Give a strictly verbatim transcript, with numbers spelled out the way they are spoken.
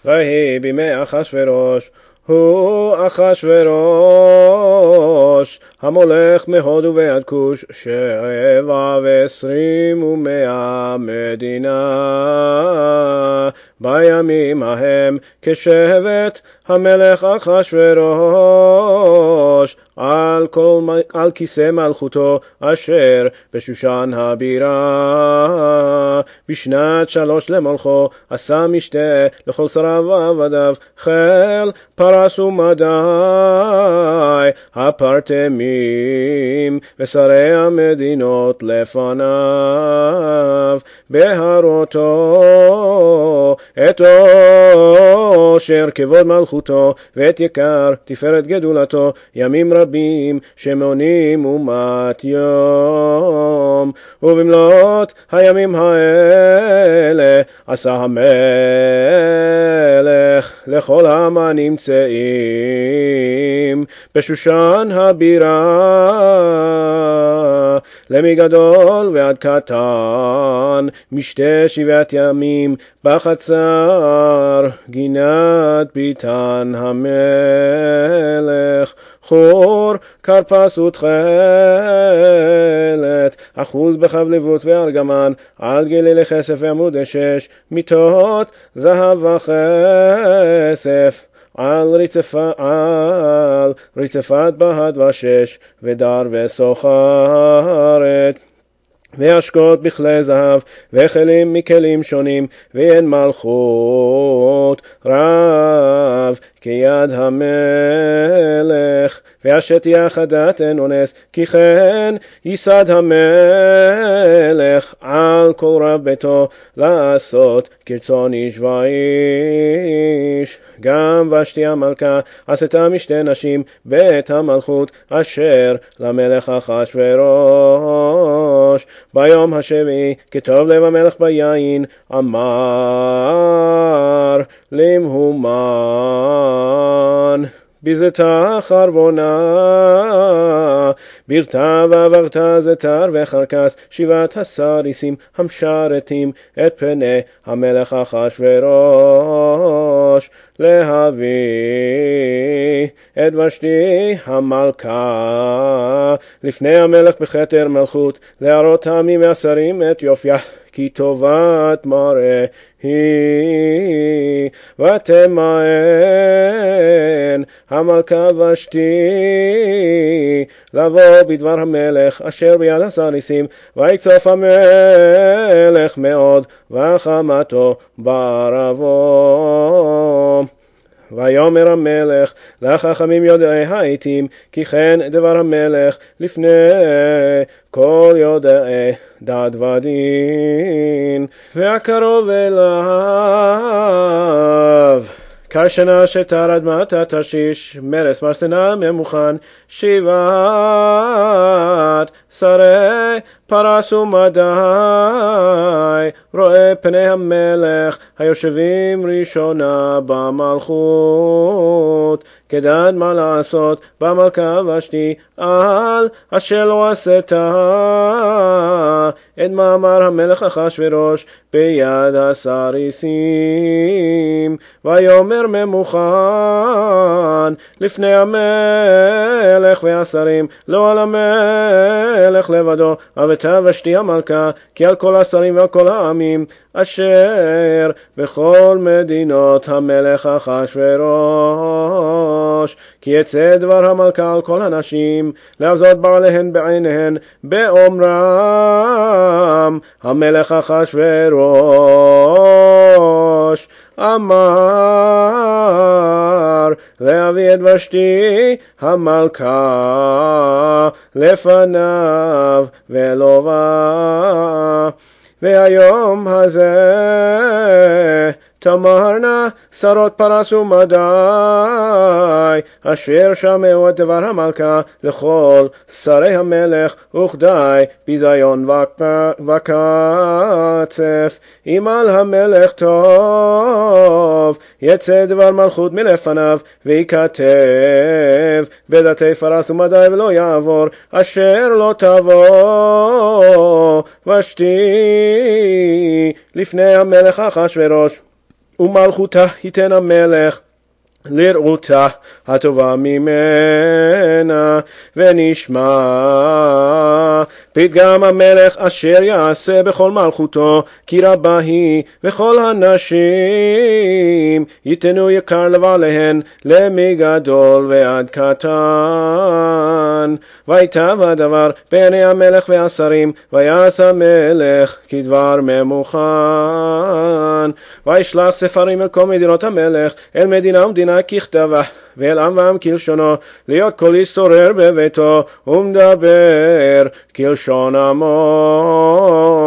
ויהי בימי אחשוורוש, הוא אחשוורוש המולך מהודו ועד כוש, שבע ועשרים ומאה מדינה. בימים ההם כשבט המלך אחשוורוש על, כל, על כיסא מלכותו אשר בשושן הבירה. בשנת שלוש למלכו עשה משתה לכל שריו ועבדיו, חיל פרס ומדי הפרטמים ושרי המדינות לפניו, בהראותו את אושר כבוד מלכותו ואת יקר תפארת גדולתו, ימים רבים שמונים אומת יום. ובמלאת הימים האלה עשה המלך לכל העם הנמצאים בשושן הבירה, למגדול ועד קטן, משתה שבעת ימים בחצר גינת ביתן המלך. חור כרפס ותכלת, אחוז בחבלבות וארגמן, על גלילי כסף ועמוד אשש, מיטות זהב וכסף, על רצפת, על רצפת בהד ושש, ודר וסוחרת, והשקות בכלי זהב, וכלים מכלים שונים, ואין מלכות רב כיד המלך, והשתייה חדת אין אונס, כי כן ייסד המלך על כל רב ביתו לעשות כרצון איש ואיש. גם ושתי המלכה עשתה משתי נשים בית המלכות אשר למלך אחשוורוש. ביום השביעי כתוב לב המלך ביין, אמר למהומן בזתה חרבונה, ברתה ועברתה זתר וחרקס, שבעת הסריסים המשרתים את פני המלך אחשוורוש, להביא את ושתי המלכה לפני המלך בכתר מלכות, להראות העמים והשרים את יופיה, כי טובת מראה היא. ותמאן המלכה ושתי לבוא בדבר המלך אשר ביד הסריסים, ויקצוף המלך מאוד וחמתו בערבו. ויאמר המלך לחכמים יודעי העתים, כי כן דבר המלך לפני כל יודעי דת ודין. והקרוב אליו כשנה שתר אדמת תרשיש, מרס מרסנה ממוכן, שבעת שרי פרס ומדי, רואה פני המלך היושבים ראשונה במלכות, כדעת מה לעשות במלכה ושתי, על אשר לא עשתה את מאמר המלך אחשוורוש ביד הסריסים. ויאמר ממוכן לפני המלך והשרים, לא על המלך לבדו, אבתה ושתי המלכה, כי על כל השרים ועל כל העמים אשר בכל מדינות המלך אחשוורוש, כי יצא דבר המלכה על כל הנשים להבזות בעליהן בעיניהן, באומרם המלך אחשוורוש אמר להביא את ושתי המלכה לפניו ולובה. והיום הזה תאמרנה שרות פרס ומדי אשר שמעו את דבר המלכה לכל שרי המלך, וכדי ביזיון וקצף. אם על המלך טוב יצא דבר מלכות מלפניו, ויכתב בדתי פרס ומדי ולא יעבור, אשר לא תבוא ושתי לפני המלך אחשוורוש ומלכותה ייתן המלך לרעותה הטובה ממנה, ונשמע פתגם המלך אשר יעשה בכל מלכותו, כי רבה היא, וכל הנשים ייתנו יקר לבעליהן, למגדול ועד קטן. ויטב הדבר בעיני המלך והשרים, ויעש המלך כדבר ממוכן. וישלח ספרים אל כל מדינות המלך, אל מדינה ומדינה ככתבה, ואל עם ועם כלשונו, להיות כל ישתורר בביתו, ומדבר כלשון עמו.